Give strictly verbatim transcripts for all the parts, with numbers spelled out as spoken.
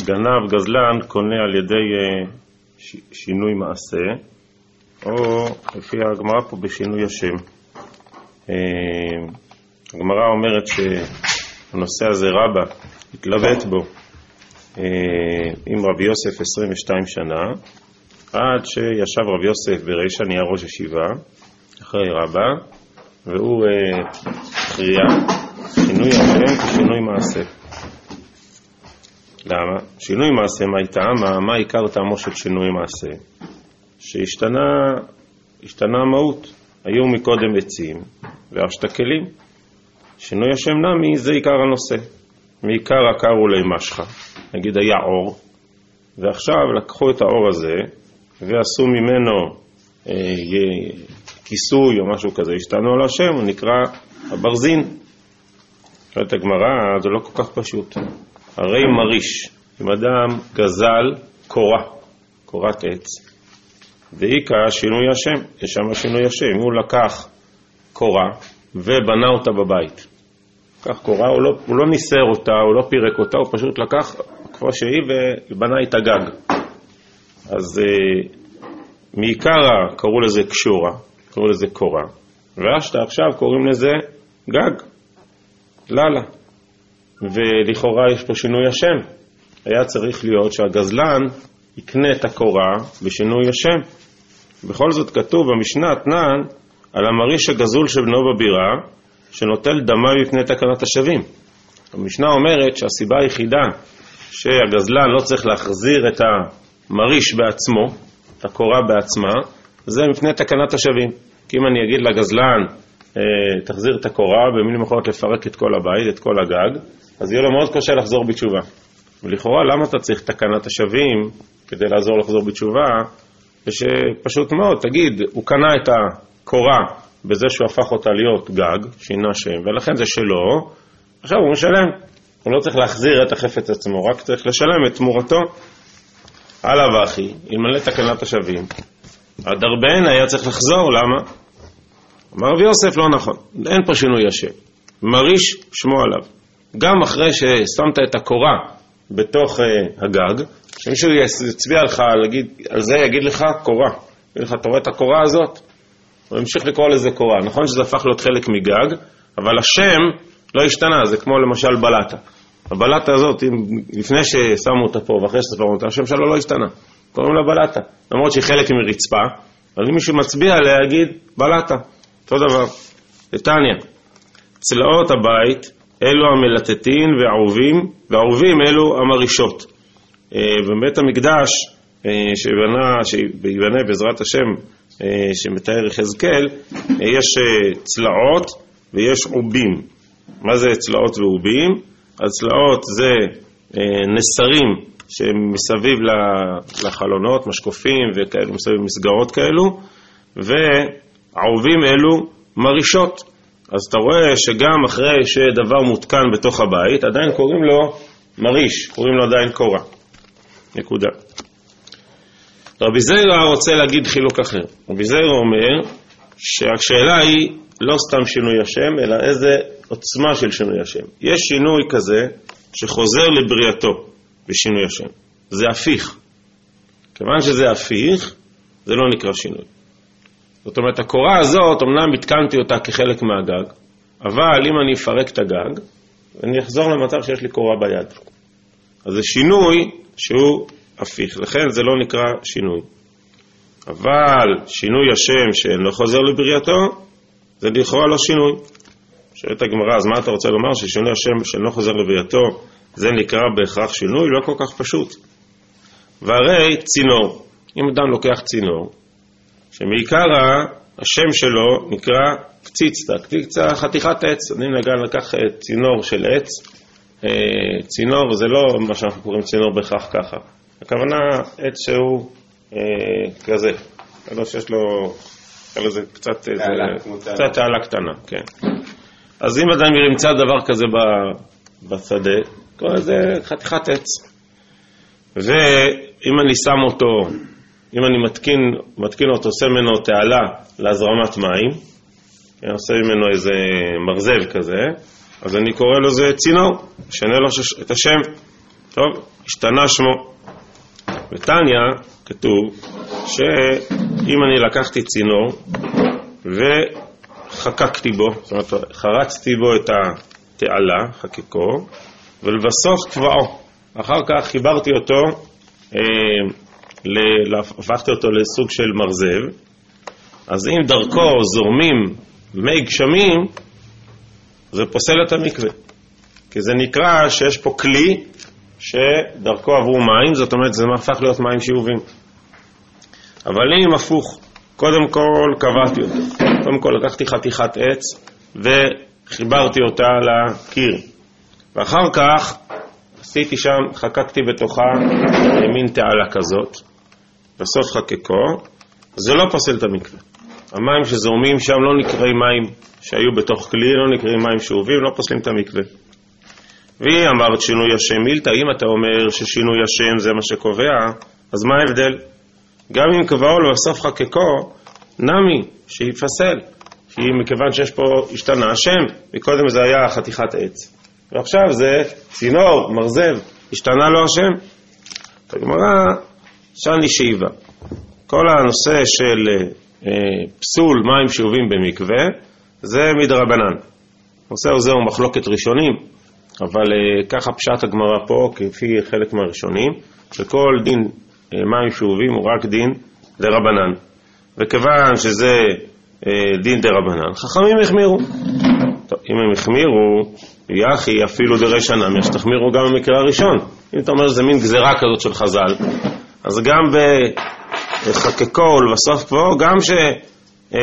גנב, גזלן, קונה על ידי ש... שינוי מעשה, או לפי הגמרא פה בשינוי השם. הגמרא אומרת שהנושא הזה רבא התלבט בו עם רבי יוסף עשרים ושתיים שנה, עד שישב רבי יוסף ברישא, נהיה ראש ישיבה אחרי רבא, והוא הכריע שינוי השם כשינוי מעשה. למה? שינוי מעשה, מה טעם? מה עיקר טעמו של שינוי מעשה? שהשתנה השתנה המהות. היו מקודם עצים והשת כלים. שינוי השם נמי זה עיקר הנושא. מעיקר הקרו למשחה, נגיד היה אור, ועכשיו לקחו את האור הזה ועשו ממנו אה, כיסוי או משהו כזה, השתנו על השם, הוא נקרא הברזין. שואלת הגמרא, זה לא כל כך פשוט. הרי מריש, אם אדם גזל קורה, קורת עץ, ועיקר שינוי השם, יש שם שינוי השם, הוא לקח קורה ובנה אותה בבית. לקח קורה, הוא לא, הוא לא ניסר אותה, הוא לא פירק אותה, הוא פשוט לקח כמו שהיא ובנה את הגג. אז מעיקר קראו לזה קשורה, קראו לזה קורה, והשתה עכשיו קוראים לזה גג, ללה. ולכאורה יש פה שינוי השם. היה צריך להיות שהגזלן יקנה את הקורה בשינוי השם. בכל זאת כתוב במשנה אתנן על המריש הגזול של בנו בבירה, שנוטל דמה מפני תקנת השבים. המשנה אומרת שהסיבה היחידה שהגזלן לא צריך להחזיר את המריש בעצמו, את הקורה בעצמה, זה מפני תקנת השבים. כי אם אני אגיד לגזלן, אה, תחזיר את הקורה, במילים אחרות לפרק את כל הבית, את כל הגג, אז יהיה לו מאוד קשה לחזור בתשובה. ולכאורה, למה אתה צריך תקנת השבים כדי לעזור לחזור בתשובה? ושפשוט מאוד, תגיד, הוא קנה את הקורה בזה שהוא הפך אותה להיות גג, שינה שם, ולכן זה שלו, עכשיו הוא משלם. הוא לא צריך להחזיר את החפץ עצמו, רק צריך לשלם את תמורתו. הלאה ואחי, אלמלא תקנת השבים, הדרבן היה צריך לחזור, למה? אמר רבי יוסף, לא נכון, אין פה שינוי השם. מריש שמו עליו. גם אחרי ששמת את הקורה בתוך uh, הגג, שמישהו יצביע לך, להגיד, על זה יגיד לך קורה. יגיד לך, אתה רואה את הקורה הזאת? הוא ימשיך לקרוא לזה קורה. נכון שזה הפך להיות חלק מגג, אבל השם לא השתנה, זה כמו למשל בלטה. הבלטה הזאת, לפני ששמו אותה פה ואחרי ששמו אותה, השם שלו לא השתנה. קוראים לה בלטה. למרות שהיא חלק מרצפה, אבל אם מישהו מצביע עליה, יגיד בלטה. אותו דבר. לטניה. צלעות הבית, אלו המלטטין והערובים, והערובים אלו המרישות. בבית המקדש, שבנה, שבנה בעזרת השם, שמתאר יחזקאל, יש צלעות ויש עובים. מה זה צלעות ועובים? הצלעות זה נסרים שמסביב לחלונות, משקופים וכאלו, מסביב מסגרות כאלו, והעובים אלו מרישות. אז אתה רואה שגם אחרי שדבר מותקן בתוך הבית, עדיין קוראים לו מריש, קוראים לו עדיין קורה. נקודה. רבי זיירא רוצה להגיד חילוק אחר. רבי זיירא אומר שהשאלה היא לא סתם שינוי השם, אלא איזה עוצמה של שינוי השם. יש שינוי כזה שחוזר לבריאתו בשינוי השם. זה הפיך. כיוון שזה הפיך, זה לא נקרא שינוי. זאת אומרת, הקורה הזאת, אמנם התקנתי אותה כחלק מהגג, אבל אם אני אפרק את הגג, אני אחזור למצב שיש לי קורה ביד. אז זה שינוי שהוא הפיך, לכן זה לא נקרא שינוי. אבל שינוי השם שאינו חוזר לבריאתו, זה לכאורה לא שינוי. שואלת הגמרא, אז מה אתה רוצה לומר? ששינוי השם שאינו חוזר לבריאתו, זה נקרא בהכרח שינוי? לא כל כך פשוט. והרי צינור, אם אדם לוקח צינור, שמעיקר השם שלו נקרא קציצתא, קציצתא חתיכת עץ. אני נגע לקח צינור של עץ, צינור זה לא מה שאנחנו קוראים צינור בכך ככה, הכוונה עץ שהוא כזה, לא שיש לו כזה קצת קצת תעלה קטנה, כן. אז אם אדם ימצא דבר כזה בשדה, קורא לזה חתיכת עץ, ואם אני שם אותו, אם אני מתקין, מתקין אותו, עושה ממנו תעלה להזרמת מים, עושה ממנו איזה מרזל כזה, אז אני קורא לו זה צינור, שנה לו את השם. טוב, השתנה שמו. בתניא כתוב שאם אני לקחתי צינור וחקקתי בו, זאת אומרת, חרצתי בו את התעלה, חקקו, ולבסוף קבעו. אחר כך חיברתי אותו, אה, הפכתי אותו לסוג של מרזב, אז אם דרכו זורמים מי גשמים, זה פוסל את המקווה. כי זה נקרא שיש פה כלי שדרכו עברו מים, זאת אומרת זה הפך להיות מים שאובים. אבל אם הפוך, קודם כל קבעתי אותו. קודם כל לקחתי חתיכת עץ וחיברתי אותה לקיר. ואחר כך עשיתי שם, חקקתי בתוכה מין תעלה כזאת, בסוף חקקו, זה לא פוסל את המקווה. המים שזורמים שם לא נקראים מים שהיו בתוך כלי, לא נקראים מים שאובים, לא פוסלים את המקווה. והיא אמרת שינוי השם מילתא, אם אתה אומר ששינוי השם זה מה שקובע, אז מה ההבדל? גם אם קבעו לו בסוף חקקו, נמי, שיפסל, כי מכיוון שיש פה השתנה השם, וקודם זה היה חתיכת עץ. ועכשיו זה צינור, מרזב, השתנה לו השם. הגמרא, שני שאיבה. כל הנושא של אה, פסול מים שאובים במקווה, זה מדרבנן. הנושא הזה הוא מחלוקת ראשונים, אבל אה, ככה פשט הגמרא פה, כפי חלק מהראשונים, שכל דין אה, מים שאובים הוא רק דין דרבנן. וכיוון שזה אה, דין דרבנן, חכמים החמירו. טוב, אם הם החמירו, יחי אפילו דרשנם, יש תחמירו גם במקרה הראשון. אם אתה אומר שזה מין גזרה כזאת של חז"ל, אז גם בחקקו ולבסוף קבעו, גם ש... אה,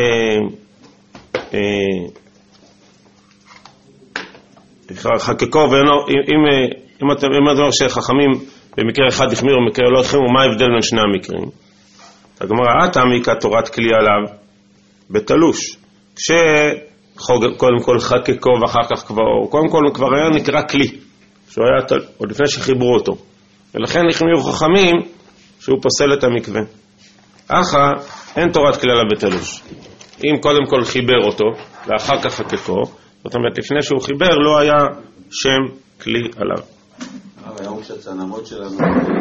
אה, חקקו ואינו, אם, אם אתה אומר שחכמים במקרה אחד החמירו במקרה לא החמירו, מה ההבדל בין שני המקרים? הגמרא, אתה מעיקה תורת כלי עליו בתלוש, כשקודם כל חקקו ואחר כך קבעו, קודם כל הוא כבר היה נקרא כלי, שהוא היה תל... עוד לפני שחיברו אותו, ולכן החמירו חכמים שהוא פוסל את המקווה. אחא אין תורת כלי עליו בתלוש. אם קודם כל חיבר אותו ואחר כך חקקו, זאת אומרת לפני שהוא חיבר לא היה שם כלי עליו. היום כשהצנמות שלנו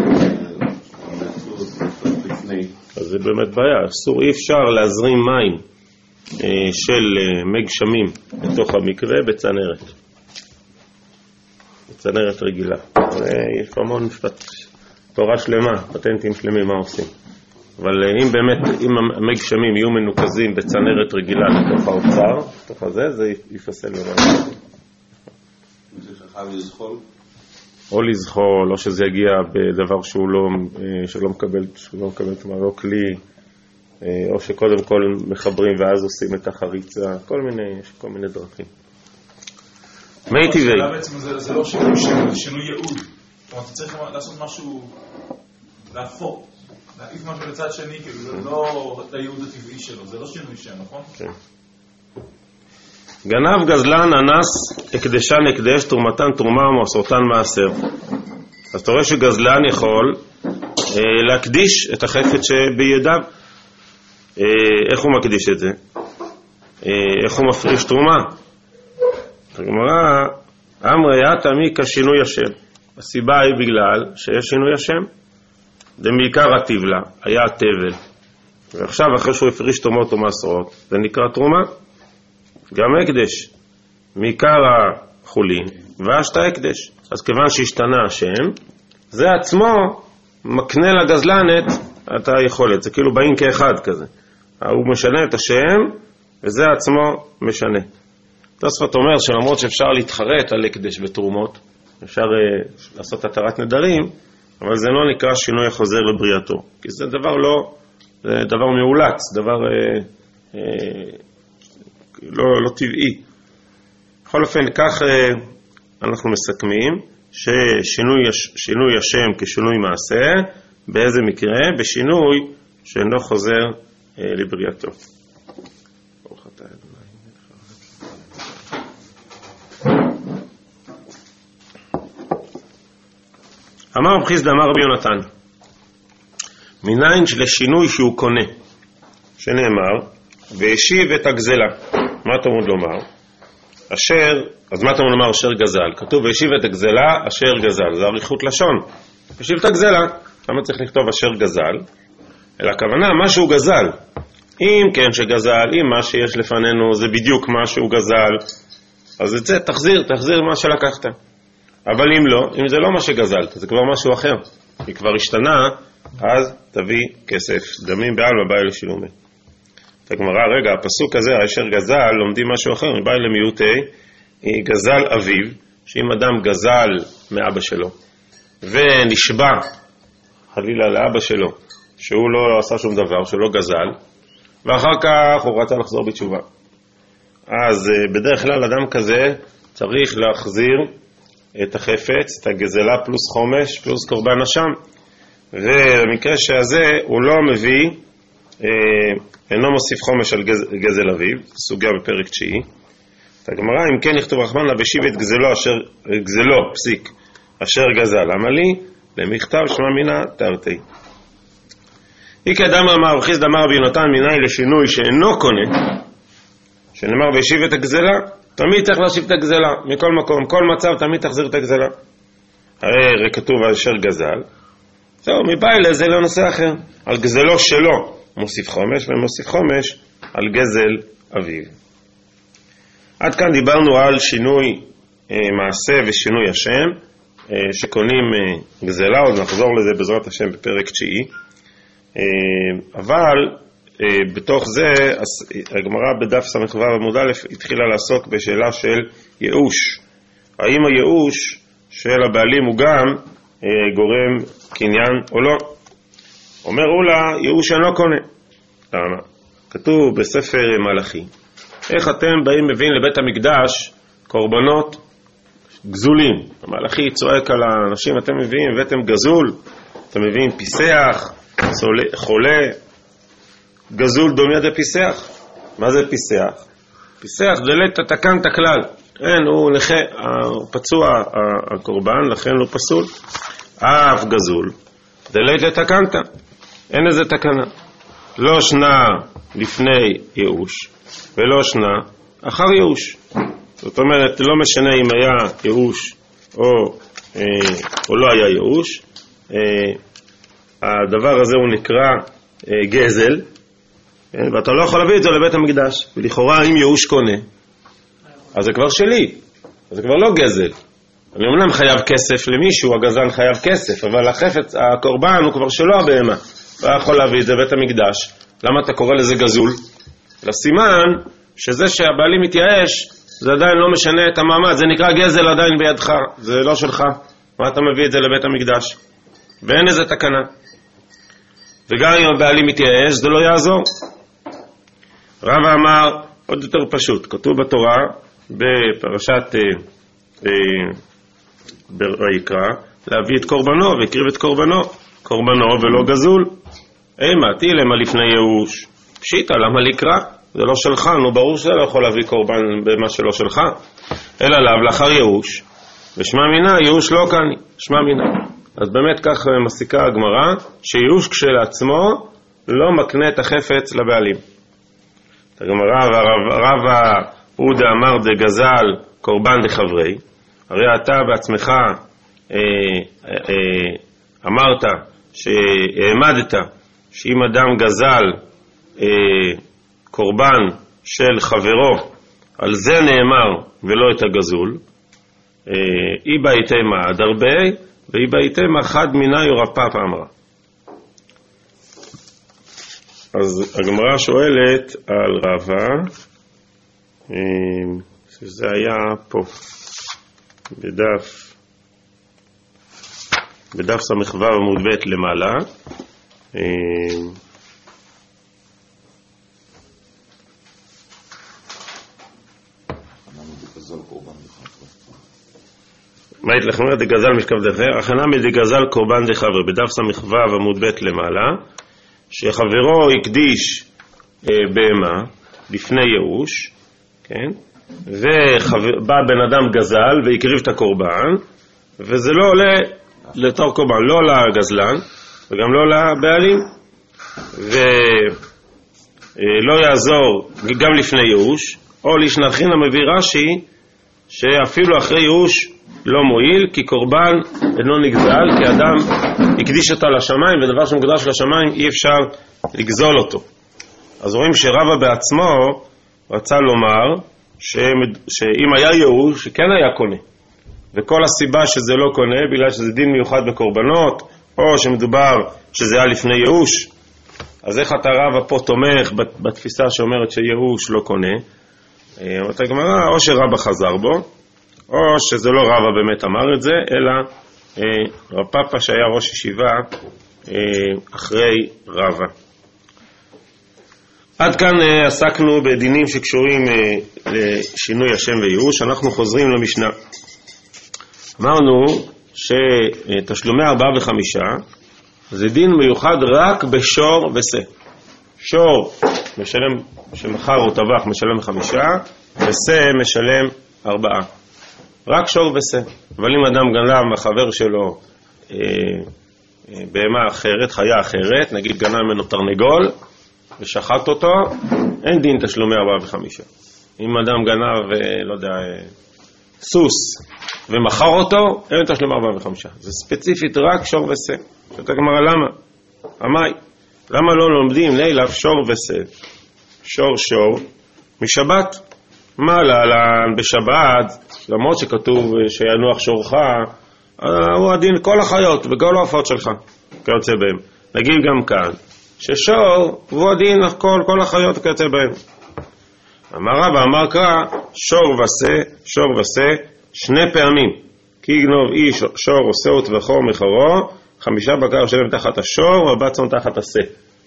לפני, אז זה באמת בעיה, אסור, אי אפשר להזרים מים של מי גשמים בתוך המקווה בצנרת, בצנרת רגילה. יש פה המון תורה שלמה, פטנטים שלמים מה עושים. אבל אם באמת, אם המי גשמים יהיו מנוקזים בצנרת רגילה לתוך האוצר, לתוך הזה, זה יפסל לבד. זה חייב לזחול? או לזחול, או שזה יגיע בדבר שהוא לא, שלא מקבל, שהוא לא מקבל, כלומר לא כלי, או שקודם כל מחברים ואז עושים את החריצה, כל מיני, יש כל מיני דרכים. מי טבעי? השאלה בעצם זה לא שינוי ייעוד. זאת אומרת, צריך לעשות משהו, להפוך, להעיף משהו לצד שני, כאילו זה לא את הייעוד הטבעי שלו, זה לא שינוי שם, נכון? כן. גנב גזלן אנס הקדשן הקדש תרומתן תרומה ומסורתן מעשר. אז אתה רואה שגזלן יכול אה, להקדיש את החפץ שבידיו. אה, איך הוא מקדיש את זה? אה, איך הוא מפריש תרומה? הגמרא, אמרי יתא מיקה שינוי השם. הסיבה היא בגלל שיש שינוי השם. דמעיקר הטבלה, היה הטבל. ועכשיו אחרי שהוא הפריש תרומות ומסורות, זה נקרא תרומה. גם הקדש, מעיקר החולין, ואשת הקדש. אז כיוון שהשתנה השם, זה עצמו מקנה לגזלנת את היכולת. זה כאילו באים כאחד כזה. הוא משנה את השם, וזה עצמו משנה. תוספות אומר שלמרות שאפשר להתחרט על הקדש בתרומות, אפשר uh, לעשות התרת נדרים, אבל זה לא נקרא שינוי החוזר לבריאתו. כי זה דבר לא, זה דבר מאולץ, דבר... Uh, uh, לא, לא טבעי. בכל אופן, כך אנחנו מסכמים ששינוי שינוי השם כשינוי מעשה, באיזה מקרה? בשינוי שאינו חוזר אה, לבריאתו. ברוך אתה אדוני. אמר רב חיסדא אמר רבי יונתן, מניין שלשינוי שהוא קונה, שנאמר, והשיב את הגזלה. מה תמוד לומר? אשר, אז מה אתה אומר אשר גזל? כתוב וישיב את הגזלה אשר גזל, זה אריכות לשון. וישיב את הגזלה, למה צריך לכתוב אשר גזל? אלא הכוונה מה שהוא גזל. אם כן שגזל, אם מה שיש לפנינו זה בדיוק מה שהוא גזל, אז את זה תחזיר, תחזיר מה שלקחת. אבל אם לא, אם זה לא מה שגזלת, זה כבר משהו אחר. היא כבר השתנה, אז תביא כסף. דמים בעלמא באי לשילומי. הגמרא, רגע, הפסוק הזה, אשר גזל, לומדים משהו אחר, מבאי למיעוטי, היא גזל אביו, שאם אדם גזל מאבא שלו, ונשבע חלילה לאבא שלו, שהוא לא עשה שום דבר, שהוא לא גזל, ואחר כך הוא רצה לחזור בתשובה. אז בדרך כלל אדם כזה צריך להחזיר את החפץ, את הגזלה פלוס חומש, פלוס קורבן אשם. ובמקרה שהזה הוא לא מביא, אינו מוסיף חומש על גז, גזל אביו, סוגיה בפרק תשיעי. את הגמרא, אם כן יכתוב רחמן לה ושיב את גזלו, אשר, גזלו, פסיק, אשר גזל. למה לי? למכתב שמע מינה תרתי. איקא דמר אמר וחיסדא אמר רבי יונתן מנין לשינוי שאינו קונה, שנאמר וישיב את הגזלה, תמיד צריך להשיב את הגזלה, מכל מקום, כל מצב תמיד תחזיר את הגזלה. הרי כתוב אשר גזל, זהו, מבעילה זה לא נושא אחר. על גזלו שלו מוסיף חומש, ומוסיף חומש על גזל אביו. עד כאן דיברנו על שינוי אה, מעשה ושינוי השם, אה, שקונים אה, גזלה, עוד נחזור לזה בעזרת השם בפרק תשיעי. אה, אבל אה, בתוך זה הגמרא בדף ס"ו עמוד א' התחילה לעסוק בשאלה של ייאוש. האם הייאוש של הבעלים הוא גם אה, גורם קניין או לא? אומר אולה, ייאוש אינו קונה. למה? כתוב בספר מלאכי, איך אתם באים מביאים לבית המקדש קורבנות גזולים? המלאכי צועק על האנשים, אתם מביאים, הבאתם גזול, אתם מביאים פיסח, חולה, גזול דומיה דה פיסח. מה זה פיסח? פיסח דלת תתקן תכלל, אין, הוא נכה, פצוע הקורבן, לכן הוא פסול. אף גזול דלת תתקנת, אין איזה תקנה. לא שנה לפני ייאוש ולא שנה אחר ייאוש. זאת אומרת, לא משנה אם היה ייאוש או, אה, או לא היה ייאוש, אה, הדבר הזה הוא נקרא אה, גזל, אה, ואתה לא יכול להביא את זה לבית המקדש. ולכאורה אם ייאוש קונה, אז זה כבר שלי, אז זה כבר לא גזל. אני אומנם חייב כסף למישהו, הגזלן חייב כסף, אבל החפץ, הקורבן הוא כבר שלו הבהמה, אתה יכול להביא את זה לבית המקדש. למה אתה קורא לזה גזול? לסימן שזה שהבעלים מתייאש, זה עדיין לא משנה את המעמד, זה נקרא גזל עדיין בידך, זה לא שלך. מה אתה מביא את זה לבית המקדש? ואין איזה תקנה. וגם אם הבעלים מתייאש, זה לא יעזור. רבא אמר עוד יותר פשוט, כתוב בתורה בפרשת אה, אה, ויקרא, להביא את קורבנו, והקריב את קורבנו, קורבנו ולא גזול. אימה, תהילמה לפני ייאוש. פשיטה, למה לקרא? זה לא שלך, נו ברור שאתה לא יכול להביא קורבן במה שלא שלך, אלא לאו לאחר ייאוש. ושמע מינה, ייאוש לא כאן, שמע מינה. אז באמת כך מסיקה הגמרא, שייאוש כשלעצמו לא מקנה את החפץ לבעלים. הגמרא, והרב עודה אמר דגזל קורבן דחברי, הרי אתה בעצמך אה, אה, אמרת שהעמדת שאם אדם גזל אה, קורבן של חברו, על זה נאמר ולא את הגזול, אה, אי באיתמה עד הרבה, ואי באיתמה חד מינה יורפה פעמרה. אז הגמרא שואלת על רבא, אה, שזה היה פה, בדף, בדף ס"ו עמוד ב' למעלה, מה יתלחמר דגזל משכב דחר? הכנה מדגזל קורבן דחבר, בדף ס"ו עמוד ב' למעלה, שחברו הקדיש אה, בהמה לפני ייאוש, כן? ובא בן אדם גזל והקריב את הקורבן, וזה לא עולה לתור קורבן, לא לגזלן וגם לא לבעלים, ולא יעזור גם לפני ייאוש. או לישנא חינא מביא רש"י שאפילו אחרי ייאוש לא מועיל, כי קורבן אינו נגזל, כי אדם הקדיש אותו לשמיים, ודבר שמקודש לשמיים אי אפשר לגזול אותו. אז רואים שרבא בעצמו רצה לומר שאם היה ייאוש, שכן היה קונה. וכל הסיבה שזה לא קונה, בגלל שזה דין מיוחד בקורבנות, או שמדובר שזה היה לפני ייאוש, אז איך אתה רבא פה תומך בתפיסה שאומרת שייאוש לא קונה? אומרת הגמרא, או שרבא חזר בו, או שזה לא רבא באמת אמר את זה, אלא אה, רב פאפא שהיה ראש ישיבה אה, אחרי רבא. עד כאן אה, עסקנו בדינים שקשורים אה, לשינוי השם וייאוש. אנחנו חוזרים למשנה. אמרנו שתשלומי ארבעה וחמישה זה דין מיוחד רק בשור ושה. שור משלם, שמחר הוא טבח משלם חמישה, ושה משלם ארבעה. רק שור ושה. אבל אם אדם גנב מהחבר שלו אה, אה, בהמה אחרת, חיה אחרת, נגיד גנב ממנו תרנגול ושחט אותו, אין דין תשלומי ארבעה וחמישה. אם אדם גנב, אה, לא יודע, אה, סוס ומחר אותו, אין תשלומי ארבעה וחמישה. זה ספציפית רק שור ושה. שאתה גמרא למה? עמי. למה לא לומדים לילה שור ושה? שור שור משבת. מה להלן בשבת, למרות שכתוב שינוח שורך, הוא הדין כל החיות וכל העופות שלך, כיוצא בהם. נגיד גם כאן, ששור הוא הדין כל, כל החיות כיוצא בהם. אמר רבא, אמר קרא, שור ושה, שור ושה, שני פעמים. כי יגנוב איש שור עושה וטבחו מחרו, חמישה בקר שלם תחת השור, וארבע צאן תחת השה.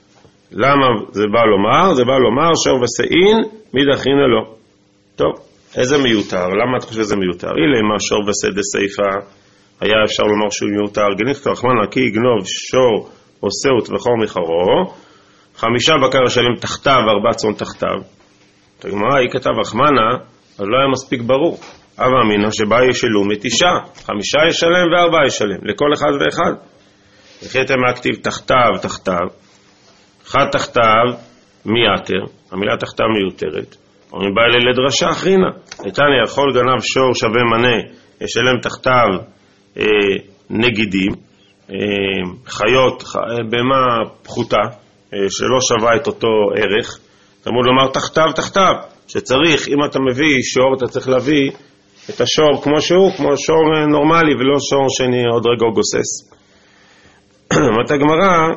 למה זה בא לומר? זה בא לומר שור ושאין, מדחינא לו. טוב, איזה מיותר? למה אתה חושב שזה מיותר? אילה מה שור ושה דסייפא, היה אפשר לומר שהוא מיותר. גניב רחמנא כי יגנוב שור עושה וטבחו מחרו, חמישה בקר שלם תחתיו וארבע צאן תחתיו. תגמרא, היא כתב רחמנא, אז לא היה מספיק ברור. אבא אמינא שבה ישלו מתישה, חמישה ישלם וארבעה ישלם, לכל אחד ואחד. וכי אתם הכתיב תחתיו, תחתיו, אחד תחתיו מיותר, המילה תחתיו מיותרת, או מבא אלה לדרשה אחרינה, איתני יכול גנב שור שווה מנה, ישלם תחתיו אה, נגידים, אה, חיות, ח... בהמה פחותה, אה, שלא שווה את אותו ערך, תמוד לומר תחתיו, תחתיו, שצריך, אם אתה מביא שור, אתה צריך להביא את השור כמו שהוא, כמו שור נורמלי, ולא שור שאני עוד רגע גוסס. אומרת הגמרא,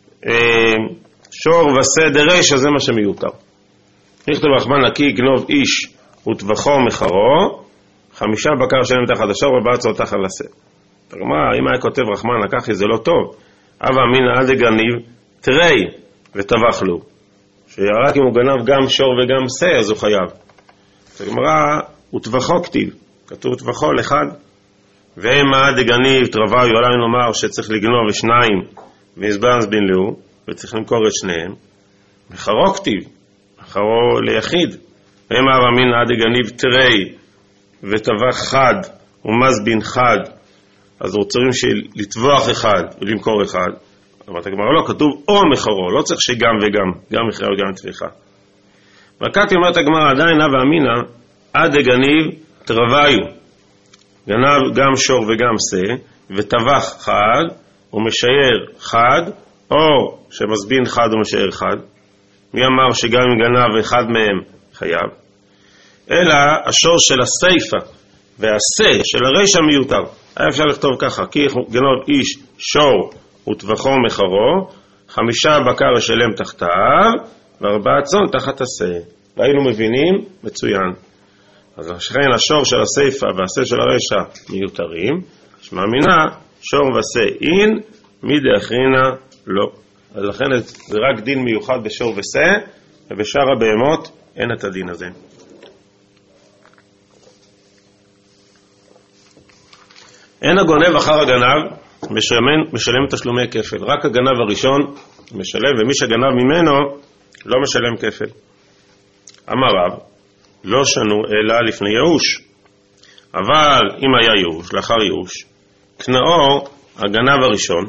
שור ושה דרישא זה מה שמיותר. נכתוב רחמנא כי יגנוב איש וטבחו מחרו, חמישה בקר שלם תחת השור וארבע צאן תחת השה. הגמרא, אם היה כותב רחמנא ככה זה לא טוב. הווה אמינא עד דגניב תרי וטבח לו. שרק אם הוא גנב גם שור וגם שה אז הוא חייב. הגמרא, וטבחו כתיב, כתוב טבחו לאחד. ומה דגניב תרווי, אולי נאמר שצריך לגנוב שניים ויזבז בן לו, וצריך למכור את שניהם. מחרו כתיב, מחרו ליחיד. ומה אמינא דגניב תרי וטבח חד ומז בן חד, אז רוצים לטבוח אחד ולמכור אחד. אבל הגמרא לא, כתוב או מחרו, לא צריך שגם וגם, גם מחרה וגם טביחה. וקתי אומרת הגמרא, עדיין הווה אמינא עד דגניב תרווי, גנב גם שור וגם שה, וטבח חד, ומשער חד, או שמזבין חד ומשער חד. מי אמר שגם אם גנב אחד מהם חייב? אלא השור של הסייפה והשה של הרישא מיותר. היה אפשר לכתוב ככה, כי גנב איש שור וטבחו מחרו, חמישה בקר ישלם תחתיו, וארבעה צאן תחת השה. והיינו מבינים, מצוין. אז לכן השור של הסייפה והשה של הרשע מיותרים, שמאמינה שור ושה אין, מדאחרינא לא. אז לכן זה רק דין מיוחד בשור ושה, ובשאר הבהמות אין את הדין הזה. אין הגונב אחר הגנב משלם, משלם תשלומי כפל. רק הגנב הראשון משלם, ומי שגנב ממנו לא משלם כפל. אמר רב, לא שנו אלא לפני ייאוש. אבל אם היה ייאוש, לאחר ייאוש, קנאו הגנב הראשון,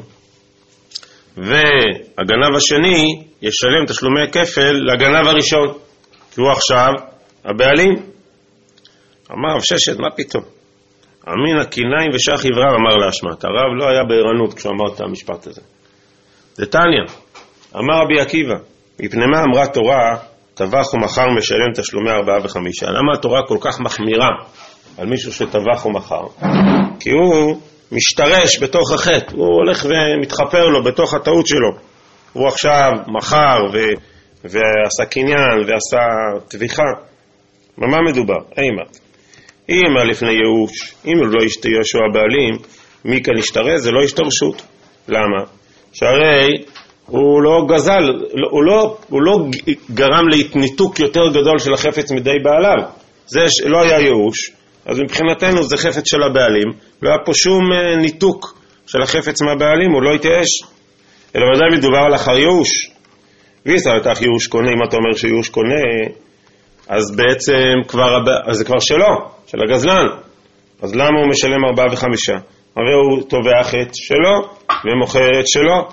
והגנב השני ישלם תשלומי כפל לגנב הראשון, כי הוא עכשיו הבעלים. אמר רב ששת, מה פתאום? אמינא קיניים ושח עברה אמר להשמט. הרב לא היה בערנות כשהוא אמר את המשפט הזה. דתניא, אמר רבי עקיבא, מפני מה אמרה תורה, טבח ומחר משלם תשלומי ארבעה וחמישה? למה התורה כל כך מחמירה על מישהו שטבח ומחר? כי הוא משתרש בתוך החטא, הוא הולך ומתחפר לו בתוך הטעות שלו. הוא עכשיו מחר ו... ועשה קניין ועשה טביחה. במה מדובר? אימה. אם לפני ייאוש, אם הוא לא ישתרשו הבעלים, מי כאן ישתרש? זה לא ישתרשות. למה? שהרי הוא לא גזל, הוא לא, הוא לא גרם להתניתוק יותר גדול של החפץ מדי בעליו. זה לא היה ייאוש, אז מבחינתנו זה חפץ של הבעלים, לא היה פה שום ניתוק של החפץ מהבעלים, הוא לא התייאש. אלא ודאי מדובר על אחר ייאוש. ויסה לתך ייאוש קונה, אם אתה אומר שייאוש קונה, אז בעצם כבר, אז זה כבר שלו, של הגזלן. אז למה הוא משלם ארבעה וחמישה? הרי הוא תובע חטא שלו ומוכר את שלו.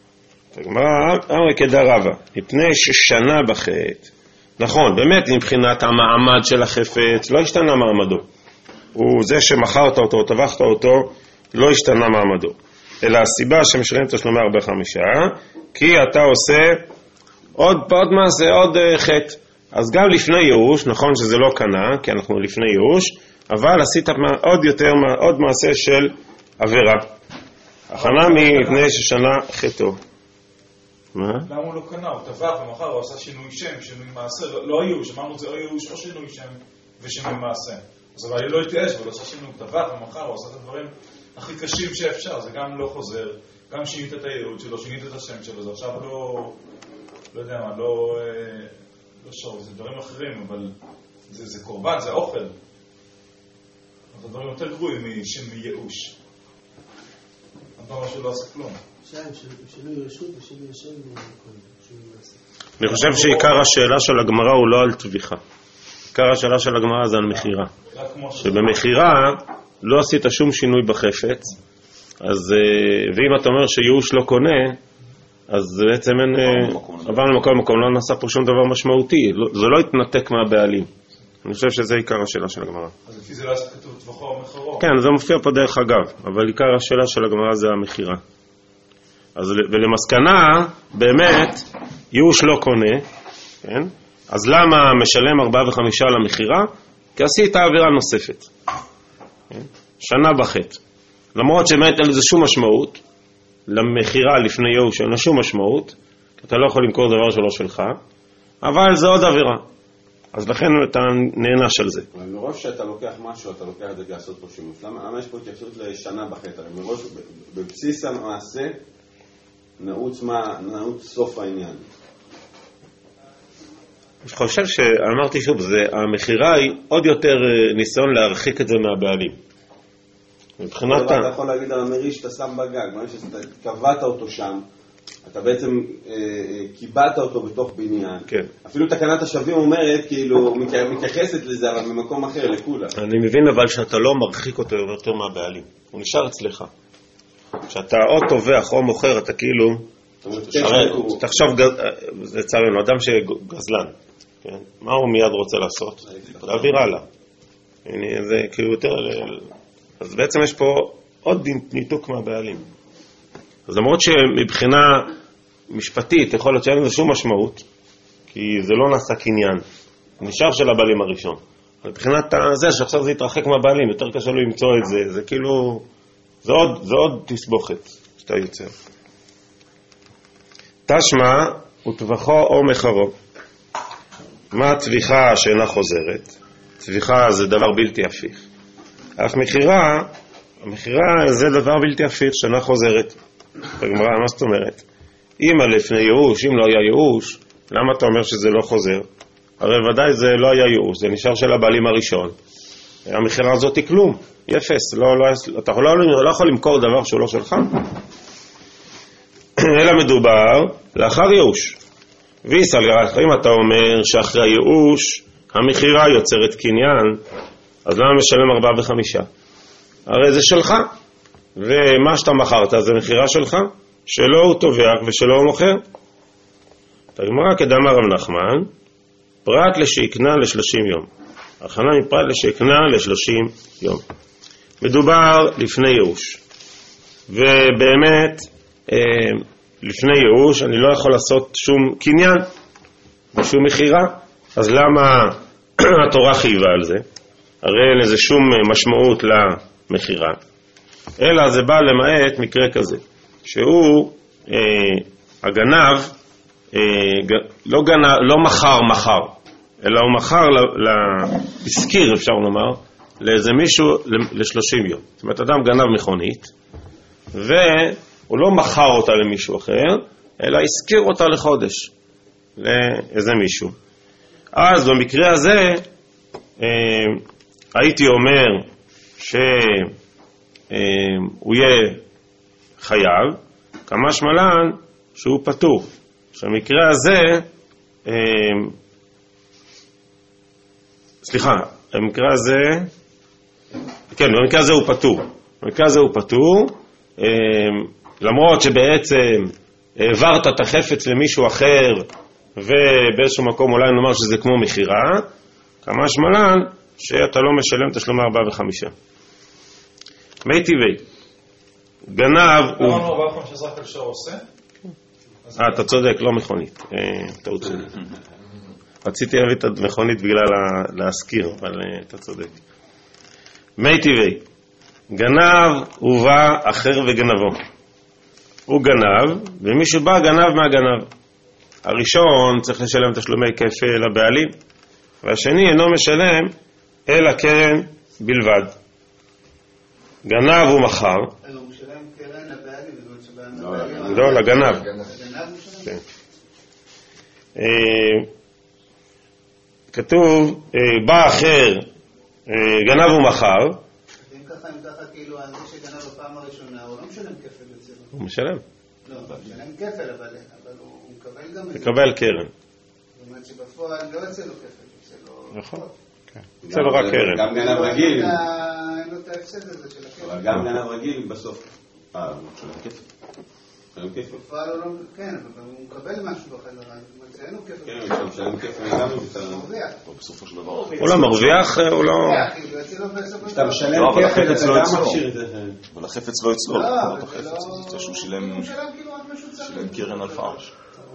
אמרי כדרבה, מפני ששנה בחטא, נכון, באמת מבחינת המעמד של החפץ, לא השתנה מעמדו. הוא זה שמכרת אותו, טבחת אותו, לא השתנה מעמדו. אלא הסיבה שמשלם תשלומי ארבעה וחמישה, כי אתה עושה עוד, עוד מעשה, עוד uh, חטא. אז גם לפני ייאוש, נכון שזה לא קנה, כי אנחנו לפני ייאוש, אבל עשית עוד יותר, עוד מעשה של עבירה. הכנה מפני ששנה חטאו. מה? למה הוא לא קנה? הוא טבח ומחר הוא עשה שינוי שם, שינוי מעשה, לא, לא ייאוש, אמרנו זה או ייאוש או שינוי שם ושינוי מעשה. אז אבל לא התייאש, אבל עשה שינוי, הוא טבח ומחר הוא עשה את הדברים הכי קשים שאפשר, זה גם לא חוזר, גם שינית את הייעוד שלו, שינית את השם שלו, זה עכשיו לא, לא יודע מה, לא, לא שור, זה דברים אחרים, אבל זה, זה קורבן, זה אוכל. זה דברים יותר גרועים מייאוש. אתה אומר שהוא לא עשה כלום. אני חושב שעיקר השאלה של הגמרא הוא לא על טביחה. עיקר השאלה של הגמרא זה על מחירה. שבמחירה לא עשית שום שינוי בחפץ, אז ואם אתה אומר שייאוש לא קונה, אז בעצם אין, עבר למקום למקום, לא נעשה פה שום דבר משמעותי, זה לא התנתק מהבעלים. אני חושב שזה עיקר השאלה של הגמרא. אז לפי זה לא עשה כתוב טבחו או מחרו? כן, זה מופיע פה דרך אגב, אבל עיקר השאלה של הגמרא זה המחירה. אז ולמסקנה, באמת, ייאוש לא קונה, כן? אז למה משלם ארבעה וחמישה למחירה? כי עשית עבירה נוספת. כן? שנה בחטא. למרות שבאמת אין לזה שום משמעות, למחירה לפני ייאוש אין לה שום משמעות, כי אתה לא יכול למכור דבר שלא שלך, אבל זה עוד עבירה. אז לכן אתה נענש על זה. אבל מראש שאתה לוקח משהו, אתה לוקח את זה לעשות פה שימוש. למה יש פה התייחסות לשנה בחטא? מראש, בבסיס המעשה, נעוץ מה, נעוץ סוף העניין. אני חושב שאמרתי שוב, זה, המחירה היא עוד יותר ניסיון להרחיק את זה מהבעלים. מבחינת... אתה יכול להגיד על המרי שאתה שם בגג, מה שאתה קבעת אותו שם, אתה בעצם אה, קיבעת אותו בתוך בניין. כן. אפילו תקנת השבים אומרת, כאילו, מתייחסת לזה, אבל ממקום אחר, לכולה. אני מבין אבל שאתה לא מרחיק אותו יותר מהבעלים. הוא נשאר אצלך. כשאתה או תובח או מוכר, אתה כאילו... תחשוב, זה צערנו, אדם שגזלן. כן? מה הוא מיד רוצה לעשות? להעביר הלאה. זה כאילו יותר... אז בעצם יש פה עוד ניתוק מהבעלים. אז למרות שמבחינה משפטית יכול להיות שאין לזה שום משמעות, כי זה לא נעשה קניין, זה נשאר של הבעלים הראשון. מבחינת זה שעכשיו זה יתרחק מהבעלים, יותר קשה לו למצוא את זה, זה כאילו, זה עוד, זה עוד תסבוכת שאתה יוצר. תשמע וטבחו או מחרו. מה הטביחה שאינה חוזרת? טביחה זה דבר בלתי הפיך. אך מחירה, המחירה זה דבר בלתי הפיך שאינה חוזרת. בגמרא, מה זאת אומרת? אם לפני ייאוש, אם לא היה ייאוש, למה אתה אומר שזה לא חוזר? הרי ודאי זה לא היה ייאוש, זה נשאר של הבעלים הראשון. המחירה הזאת היא כלום, היא אפס, לא, לא, אתה לא, לא יכול למכור דבר שהוא לא שלך. אלא מדובר לאחר ייאוש. ויסל, אם אתה אומר שאחרי הייאוש המחירה יוצרת קניין, אז למה משלם ארבעה וחמישה? הרי זה שלך. ומה שאתה מכרת זה מחירה שלך, שלא הוא תובח ושלא הוא מוכר. תגמרא כדאמר רב נחמן, פרט לשיקנה לשלושים יום. הכנה מפרט לשקנה לשלושים יום. מדובר לפני ייאוש. ובאמת, לפני ייאוש אני לא יכול לעשות שום קניין, שום מחירה. אז למה התורה חייבה על זה? הרי אין לזה שום משמעות למחירה. אלא זה בא למעט מקרה כזה, שהוא אה, הגנב אה, לא, גנב, לא מחר מחר, אלא הוא מחר להזכיר, אפשר לומר, לאיזה מישהו ל-שלושים יום. זאת אומרת, אדם גנב מכונית, והוא לא מחר אותה למישהו אחר, אלא הזכיר אותה לחודש, לאיזה מישהו. אז במקרה הזה, אה, הייתי אומר שהוא יהיה חייב, כמה שמלן שהוא פטור. במקרה הזה, סליחה, במקרה הזה, כן, במקרה הזה הוא פטור. במקרה הזה הוא פטור, למרות שבעצם העברת את החפץ למישהו אחר, ובאיזשהו מקום אולי נאמר שזה כמו מחירה, כמה שמלן שאתה לא משלם תשלומי ארבעה וחמישה. מי טבעי, גנב הוא... אמרנו ארבעה וחמישה זה רק אפשר עושה? אה, אתה צודק, לא מכונית. טעות שלי. רציתי להביא את המכונית בגלל להזכיר, אבל אתה צודק. מי טבעי, גנב הוא בא אחר וגנבו. הוא גנב, ומישהו בא גנב מהגנב. הראשון צריך לשלם תשלומי כפל לבעלים, והשני אינו משלם אל הקרן בלבד. גנב הוא מחר. הוא משלם קרן לבעלים, לא, לגנב. כתוב, בא אחר, גנב הוא מחר. אם ככה, אם ככה, כאילו, על זה שגנב בפעם הראשונה, הוא לא משלם כפל אצלו. הוא משלם. לא, הוא משלם כפל, אבל הוא מקבל גם... מקבל קרן. זאת אומרת שבפועל לא אצלו כפל, אצלו... נכון. אצלו רק קרן. גם גנב רגיל. אין לו את ההפסד הזה של הכפל. אבל גם גנב רגיל בסוף. אה, הוא משלם כפל. משלם כפל. בפועל הוא לא... כן, אבל הוא מקבל משהו בחזרה. זאת אומרת שאין לו כפל. כן, הוא משלם כפל גם הוא מרוויח. בסופו של דבר. הוא לא מרוויח, הוא לא... אתה משלם לא, אבל כפל, החפץ אתה לא גם אצלו. מכשיר את זה. אבל החפץ לא אצלו, לא, לא את אבל החפץ, זה זה שהוא שילם הוא משלם כאילו רק משהו צד. שילם קרן על פרש.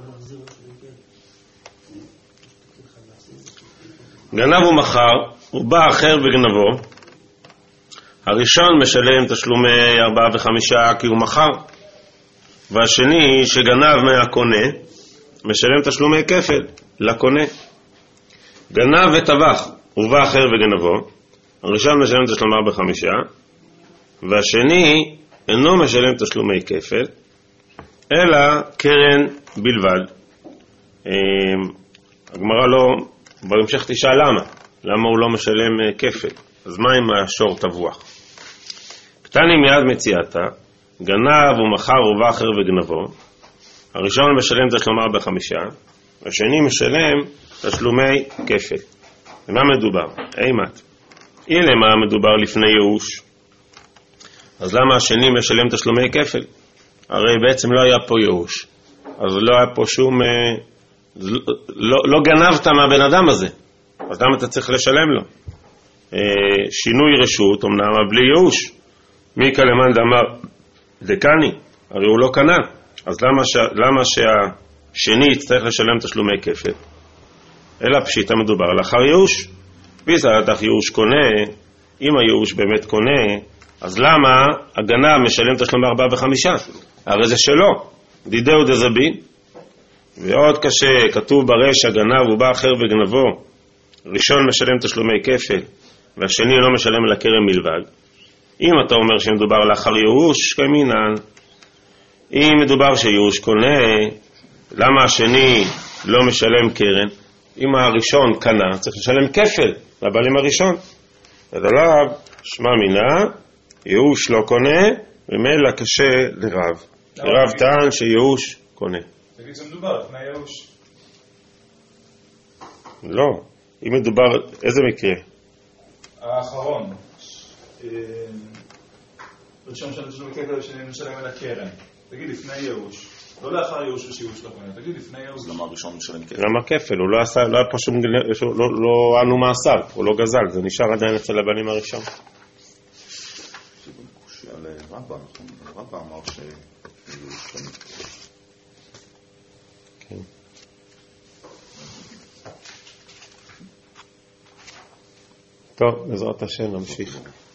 גנב הוא מחר, הוא בא אחר בגנבו. הראשון משלם תשלומי ארבעה וחמישה כי הוא מחר, והשני שגנב מהקונה משלם תשלומי כפל לקונה. גנב וטבח, הוא בא אחר בגנבו. הראשון משלם תשלומי ארבעה וחמישה, והשני אינו משלם תשלומי כפל אלא קרן בלבד. הגמרא לא בהמשך תשאל למה למה הוא לא משלם כפל. אז מה עם השור טבוח? קטני מיד מציאתה, גנב ומחר ובא אחר וגנבו. הראשון משלם תשלומי ארבעה וחמישה, והשני משלם תשלומי כפל. ומה מדובר? אימת הנה מה מדובר לפני ייאוש, אז למה השני משלם תשלומי כפל? הרי בעצם לא היה פה ייאוש, אז לא היה פה שום לא, לא גנבת מהבן אדם הזה, אז למה אתה צריך לשלם לו? שינוי רשות אמנם בלי ייאוש. מיקה למאן דאמר דקני, הרי הוא לא קנה, אז למה, ש... למה שהשני יצטרך לשלם תשלומי כפל? אלא פשיטה מדובר לאחר ייאוש. ביזתך ייאוש קונה, אם הייאוש באמת קונה, אז למה הגנב משלם תשלומי ארבעה וחמישה? הרי זה שלו, דידהו דזבין. ועוד קשה, כתוב ברש הגנב הוא בא אחר וגנבו, ראשון משלם תשלומי כפל והשני לא משלם אלא קרן מלבד. אם אתה אומר שמדובר לאחר ייאוש כמינן, אם מדובר שייאוש קונה, למה השני לא משלם קרן? אם הראשון קנה צריך לשלם כפל לבעלים הראשון, ודליו שמע מינה ייאוש לא קונה, ומילא קשה לרב. לרב טען שייאוש קונה. תגיד זה מדובר לפני ייאוש. לא, אם מדובר, איזה מקרה? האחרון. תרשום שאני תשלום כפל שאני משלם על הקרן. תגיד לפני ייאוש. לא לאחר ייאוש ושיוש לא קונה. תגיד לפני ייאוש. למה הראשון משלם כפל? למה כפל? הוא לא עשה, לא היה פה שום, לא ענו מאסר, הוא לא גזל, זה נשאר עדיין אצל הבנים הראשון. על רבא, נכון? רבא אמר ש... כן. טוב, בעזרת השם נמשיך.